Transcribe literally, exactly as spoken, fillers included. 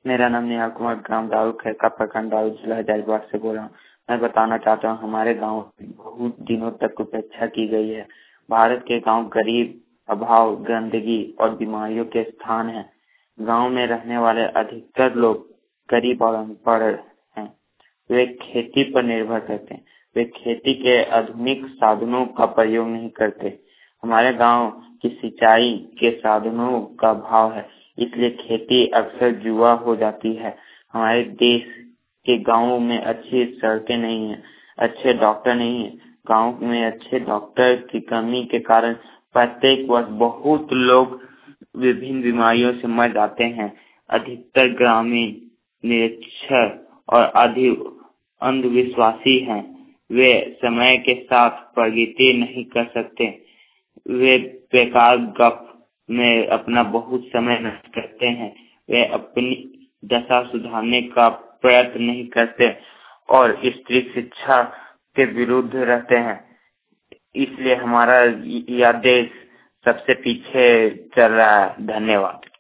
मेरा नाम निहाल कुमार, ग्राम दारू खैरका, प्रखंड दारू, जिला हजारीबाग से बोल रहा हूँ। मैं बताना चाहता हूँ, हमारे गांव बहुत दिनों तक उपेक्षा की गई है। भारत के गांव गरीब, अभाव, गंदगी और बीमारियों के स्थान हैं। गांव में रहने वाले अधिकतर लोग गरीब और अनपढ़ हैं। वे खेती पर निर्भर करते हैं। वे खेती के आधुनिक साधनों का प्रयोग नहीं करते। हमारे गांव की सिंचाई के साधनों का अभाव है, इसलिए खेती अक्सर जुआ हो जाती है। हमारे देश के गांवों में अच्छी सड़कें नहीं है, अच्छे डॉक्टर नहीं है। गांव में अच्छे डॉक्टर की कमी के कारण प्रत्येक वर्ष बहुत लोग विभिन्न बीमारियों से मर जाते हैं। अधिकतर ग्रामीण निरक्षर और अधिक अंधविश्वासी हैं। वे समय के साथ प्रगति नहीं कर सकते। वे बेकार गप में अपना बहुत समय नष्ट करते हैं। वे अपनी दशा सुधारने का प्रयत्न नहीं करते और स्त्री शिक्षा के विरुद्ध रहते हैं। इसलिए हमारा यह देश सबसे पीछे चल रहा है। धन्यवाद।